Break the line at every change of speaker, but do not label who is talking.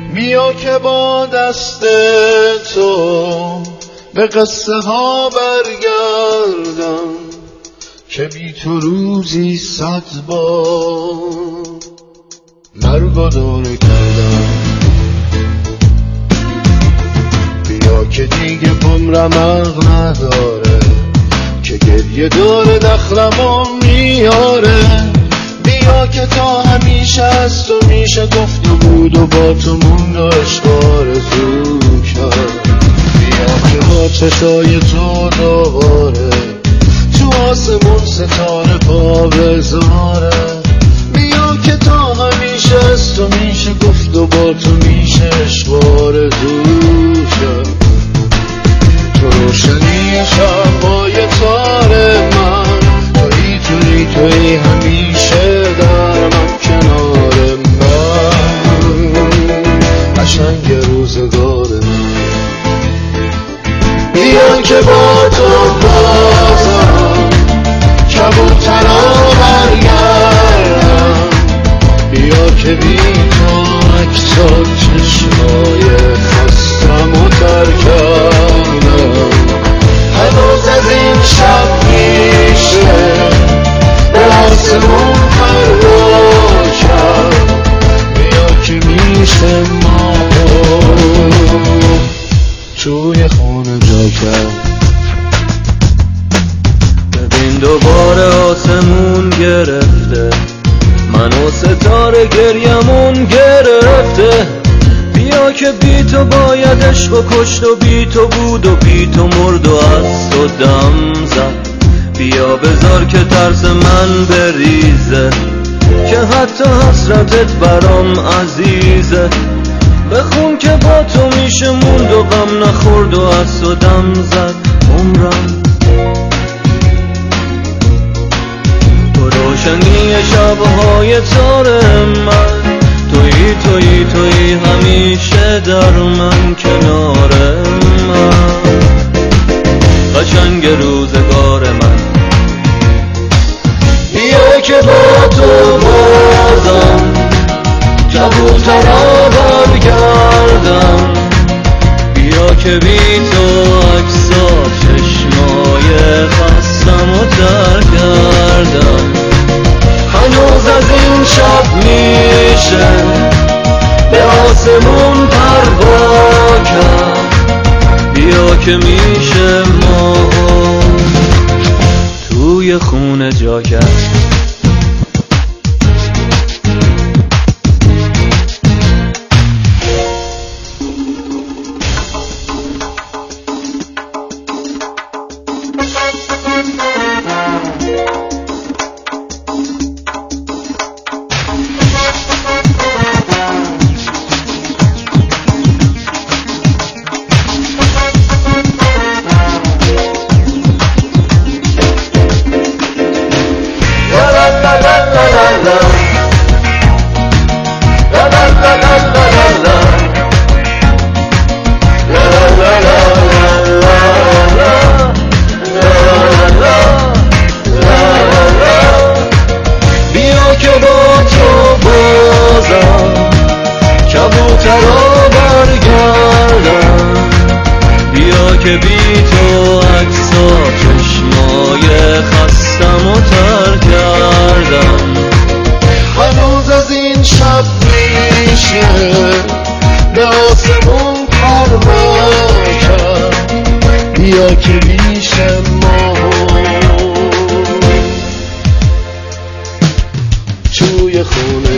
بیا که با دست تو به قصه ها برگردم، که بی تو روزی 100 بار مرگ و دوره کردم. بیا که دیگه عمرم عقل نداره، که گریه داره دخلمو میاره. بیا که تا همیشه از تو میشه گفت و بود و با تو موند و عشق آرزو کرد. بیا که با چشای تو دوباره تو آسمون ستاره پا بذاره. بیا که تا همیشه از تو میشه گفت و با تو میشه عشق آرزو کرد. تو روشنی شب‌های تار من، توی همیشه در من، کنار من قشنگ روزگار من. بیا که با تو بازم کبوترا برگردم. بیا که بی تو عکسات چشمای خستم و تر کردم. هنوز از این شب میشه به آسمون پروا کرد. بیا که میشه ما توی خونه جا کرد. ببین دوباره آسمون گرفته، منو ستاره گریمون گرفته. بیا که بی تو باید عشق و کشت و بی تو بود و بی تو مرد و از تو دم زد. بیا بذار که ترس من بریزه، که حتی حسرتت برام عزیزه. بخون که با تو میشه موند و غم نخورد و از تو دم زد عمرم. تو روشنی شبهای تار من، توی همیشه در من، کنار من قشنگ روزگار من. بیا که با تو بازم کبوترا برگردم. بیا که بی تو عکسا چشمای خستم و تر کردم. هنوز از این شب میشه به آسمون پروا کرد. بیا که میشه ما توی خونه جا کرد.
کبوترا برگردم. بیا که بی تو عکسا چشمای خستم و تر کردم.
هنوز از این شب میشه به آسمون پروا کرد. بیا که میشه ما توی خونه